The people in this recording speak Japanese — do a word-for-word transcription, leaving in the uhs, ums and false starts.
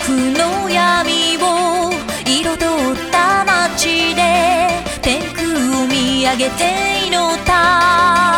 負の闇を彩った街で天空を見上げて祈った